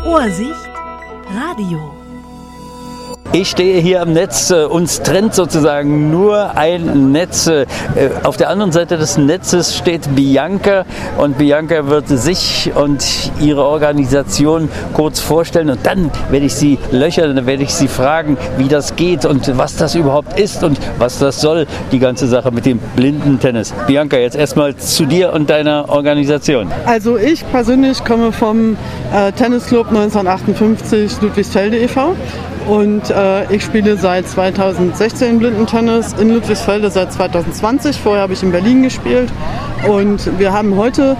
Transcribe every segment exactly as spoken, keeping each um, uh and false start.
Ohrsicht Radio. Ich stehe hier am Netz, äh, uns trennt sozusagen nur ein Netz. Äh, auf der anderen Seite des Netzes steht Bianca und Bianca wird sich und ihre Organisation kurz vorstellen und dann werde ich sie löchern, dann werde ich sie fragen, wie das geht und was das überhaupt ist und was das soll, die ganze Sache mit dem Blindentennis. Bianca, jetzt erstmal zu dir und deiner Organisation. Also ich persönlich komme vom äh, Tennisclub neunzehnhundertachtundfünfzig Ludwigsfelde e V. Und äh, ich spiele seit zweitausendsechzehn Blindentennis in Ludwigsfelde, seit zweitausendzwanzig. Vorher habe ich in Berlin gespielt. Und wir haben heute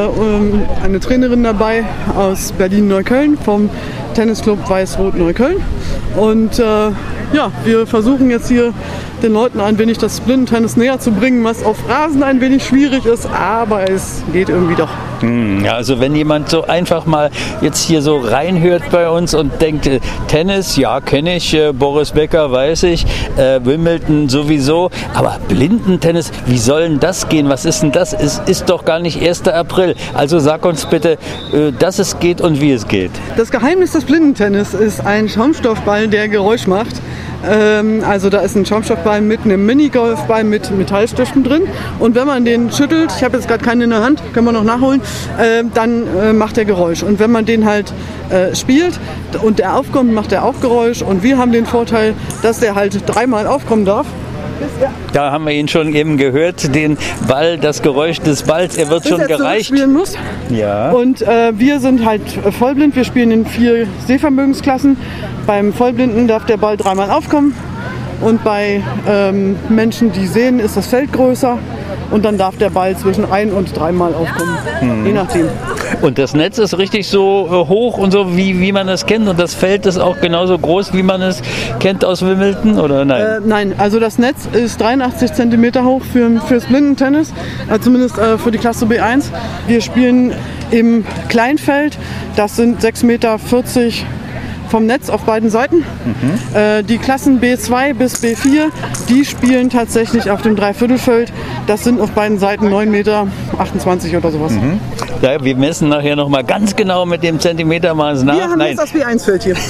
äh, eine Trainerin dabei aus Berlin-Neukölln vom Tennisclub Weiß-Rot Neukölln. Und äh, ja, wir versuchen jetzt hier den Leuten ein wenig das Blindentennis näher zu bringen, was auf Rasen ein wenig schwierig ist, aber es geht irgendwie doch. Ja, also wenn jemand so einfach mal jetzt hier so reinhört bei uns und denkt, äh, Tennis, ja, kenne ich, äh, Boris Becker weiß ich, äh, Wimbledon sowieso, aber Blindentennis, wie soll denn das gehen? Was ist denn das? Es ist doch gar nicht erster April. Also sag uns bitte, äh, dass es geht und wie es geht. Das Geheimnis des Blindentennis ist ein Schaumstoffball, der Geräusch macht. Also da ist ein Schaumstoffball mit einem Minigolfball mit Metallstiften drin und wenn man den schüttelt, ich habe jetzt gerade keinen in der Hand, können wir noch nachholen, äh, dann äh, macht der Geräusch und wenn man den halt äh, spielt und der aufkommt, macht der auch Geräusch und wir haben den Vorteil, dass der halt dreimal aufkommen darf. Da haben wir ihn schon eben gehört, den Ball, das Geräusch des Balls, er wird bis schon er gereicht. Spielen muss. Ja. Und äh, wir sind halt vollblind, wir spielen in vier Sehvermögensklassen. Beim Vollblinden darf der Ball dreimal aufkommen und bei ähm, Menschen, die sehen, ist das Feld größer und dann darf der Ball zwischen ein- und dreimal aufkommen, hm. je nachdem. Und das Netz ist richtig so äh, hoch und so, wie, wie man es kennt und das Feld ist auch genauso groß, wie man es kennt aus Wimbledon, oder nein? Äh, nein, also das Netz ist dreiundachtzig Zentimeter hoch für, fürs Blindentennis, äh, zumindest äh, für die Klasse B eins. Wir spielen im Kleinfeld, das sind sechs Meter vierzig vom Netz auf beiden Seiten. Mhm. Äh, die Klassen B zwei bis B vier, die spielen tatsächlich auf dem Dreiviertelfeld. Das sind auf beiden Seiten neun Meter achtundzwanzig oder sowas. Mhm. Ja, wir messen nachher noch mal ganz genau mit dem Zentimetermaß nach. Wir haben Nein. jetzt das B eins Feld hier.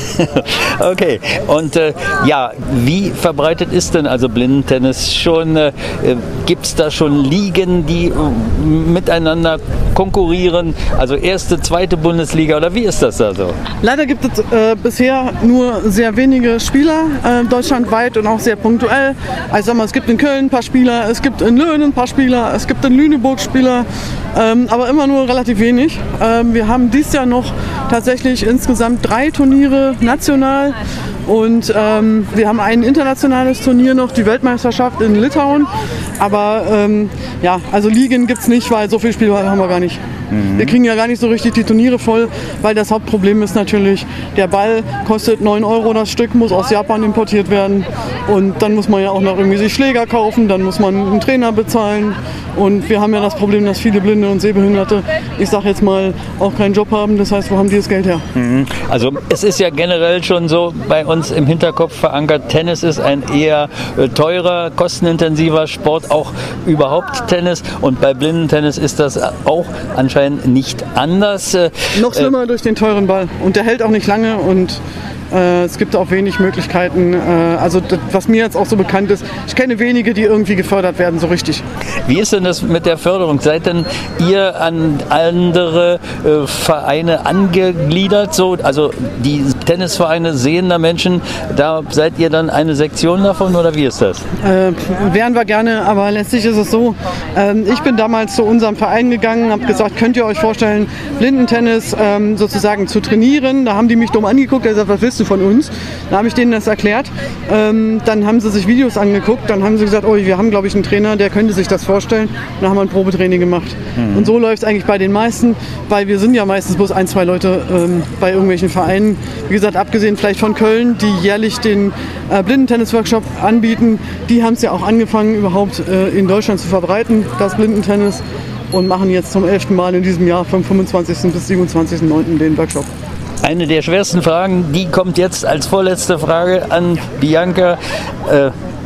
Okay, und äh, ja, wie verbreitet ist denn also Blindentennis schon? Äh, Gibt es da schon Ligen, die äh, miteinander konkurrieren? Also erste, zweite Bundesliga oder wie ist das da so? Leider gibt es äh, bisher nur sehr wenige Spieler äh, deutschlandweit und auch sehr punktuell. Also sag mal, es gibt in Köln ein paar Spieler, es gibt in Löhnen ein paar Spieler, es gibt in Lüneburg Spieler, ähm, aber immer nur relativ wenig. Ähm, wir haben dieses Jahr noch tatsächlich insgesamt drei Turniere national. Und ähm, wir haben ein internationales Turnier noch, die Weltmeisterschaft in Litauen. Aber ähm, ja, also Ligen gibt es nicht, weil so viele Spiele haben wir gar nicht. Mhm. Wir kriegen ja gar nicht so richtig die Turniere voll, weil das Hauptproblem ist natürlich, der Ball kostet neun Euro das Stück, muss aus Japan importiert werden. Und dann muss man ja auch noch irgendwie sich Schläger kaufen, dann muss man einen Trainer bezahlen. Und wir haben ja das Problem, dass viele Blinde und Sehbehinderte, ich sag jetzt mal, auch keinen Job haben. Das heißt, wo haben die das Geld her? Mhm. Also es ist ja generell schon so bei uns im Hinterkopf verankert, Tennis ist ein eher äh, teurer, kostenintensiver Sport, auch überhaupt Tennis. Und bei Blindentennis ist das auch anscheinend nicht anders. Äh, Noch schlimmer äh, durch den teuren Ball. Und der hält auch nicht lange und äh, es gibt auch wenig Möglichkeiten. Äh, also das, was mir jetzt auch so bekannt ist, ich kenne wenige, die irgendwie gefördert werden, so richtig. Wie ist denn das mit der Förderung? Seid denn ihr an andere äh, Vereine angegliedert? So, also die Tennisvereine sehender Menschen, da seid ihr dann eine Sektion davon oder wie ist das? Äh, wären wir gerne, aber letztlich ist es so, äh, ich bin damals zu unserem Verein gegangen, habe gesagt, könnt ihr euch vorstellen, Blindentennis äh, sozusagen zu trainieren? Da haben die mich dumm angeguckt, er sagt, was willst du von uns? Da habe ich denen das erklärt. Ähm, dann haben sie sich Videos angeguckt, dann haben sie gesagt, oh, wir haben glaube ich einen Trainer, der könnte sich das vorstellen. Und dann haben wir ein Probetraining gemacht. Mhm. Und so läuft es eigentlich bei den meisten, weil wir sind ja meistens bloß ein, zwei Leute ähm, bei irgendwelchen Vereinen. Wie gesagt, abgesehen vielleicht von Köln, die jährlich den äh, Blindentennis-Workshop anbieten, die haben es ja auch angefangen, überhaupt äh, in Deutschland zu verbreiten, das Blindentennis, und machen jetzt zum elften Mal in diesem Jahr vom fünfundzwanzigsten bis siebenundzwanzigsten neunten den Workshop. Eine der schwersten Fragen, die kommt jetzt als vorletzte Frage an Bianca. Äh,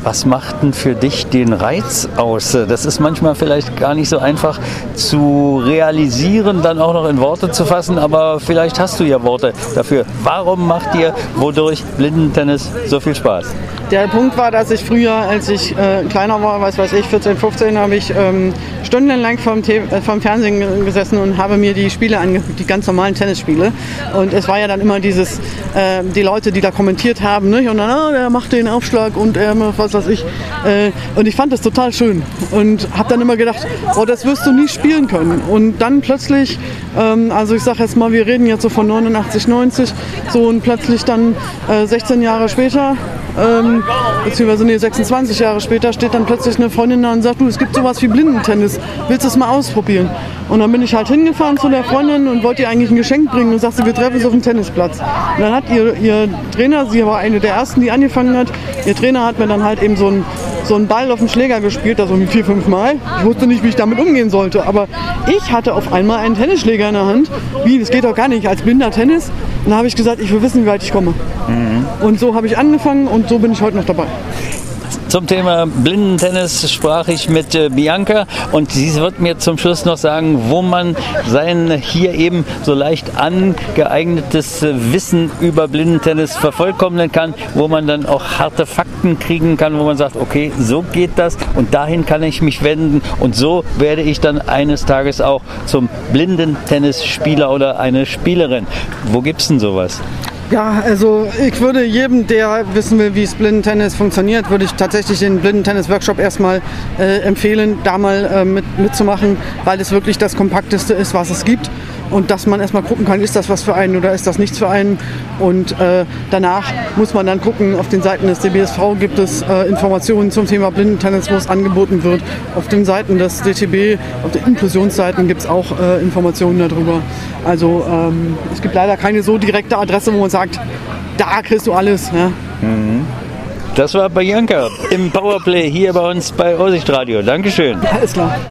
Was macht denn für dich den Reiz aus? Das ist manchmal vielleicht gar nicht so einfach zu realisieren, dann auch noch in Worte zu fassen, aber vielleicht hast du ja Worte dafür. Warum macht dir wodurch Blindentennis so viel Spaß? Der Punkt war, dass ich früher, als ich äh, kleiner war, was weiß ich, vierzehn, fünfzehn, habe ich ähm, stundenlang vom, T- äh, vom Fernsehen gesessen und habe mir die Spiele angeguckt, die ganz normalen Tennisspiele. Und es war ja dann immer dieses, äh, die Leute, die da kommentiert haben, nicht? Und dann, ah, der macht den Aufschlag und er macht was weiß ich. Äh, und ich fand das total schön und habe dann immer gedacht, oh, das wirst du nie spielen können. Und dann plötzlich, ähm, also ich sage jetzt mal, wir reden jetzt so von neunundachtzig, neunzig, so und plötzlich dann äh, sechzehn Jahre später, ähm, beziehungsweise nee, sechsundzwanzig Jahre später steht dann plötzlich eine Freundin da und sagt, du, es gibt sowas wie Blindentennis, willst du es mal ausprobieren? Und dann bin ich halt hingefahren zu der Freundin und wollte ihr eigentlich ein Geschenk bringen und sagte, wir treffen uns auf dem Tennisplatz. Und dann hat ihr, ihr Trainer, sie war eine der ersten, die angefangen hat, ihr Trainer hat mir dann halt eben so einen so einen Ball auf den Schläger gespielt, also vier, fünf Mal. Ich wusste nicht, wie ich damit umgehen sollte, aber ich hatte auf einmal einen Tennisschläger in der Hand. Wie, das geht doch gar nicht, als blinder Tennis. Und da habe ich gesagt, ich will wissen, wie weit ich komme. Mhm. Und so habe ich angefangen und so bin ich heute noch dabei. Zum Thema Blindentennis sprach ich mit äh, Bianca und sie wird mir zum Schluss noch sagen, wo man sein hier eben so leicht angeeignetes äh, Wissen über Blindentennis vervollkommnen kann, wo man dann auch harte Fakten kriegen kann, wo man sagt, okay, so geht das und dahin kann ich mich wenden und so werde ich dann eines Tages auch zum Blindentennisspieler oder eine Spielerin. Wo gibt's denn sowas? Ja, also ich würde jedem, der wissen will, wie es Blindentennis funktioniert, würde ich tatsächlich den Blindentennis-Workshop erstmal äh, empfehlen, da mal äh, mit, mitzumachen, weil es wirklich das Kompakteste ist, was es gibt. Und dass man erstmal gucken kann, ist das was für einen oder ist das nichts für einen. Und äh, danach muss man dann gucken, auf den Seiten des D B S V gibt es äh, Informationen zum Thema Blindentennis, wo es angeboten wird. Auf den Seiten des D T B, auf den Inklusionsseiten gibt es auch äh, Informationen darüber. Also ähm, es gibt leider keine so direkte Adresse, wo man sagt, da kriegst du alles. Ja. Mhm. Das war Bianca im Powerplay hier bei uns bei Aussicht Radio. Dankeschön. Alles klar.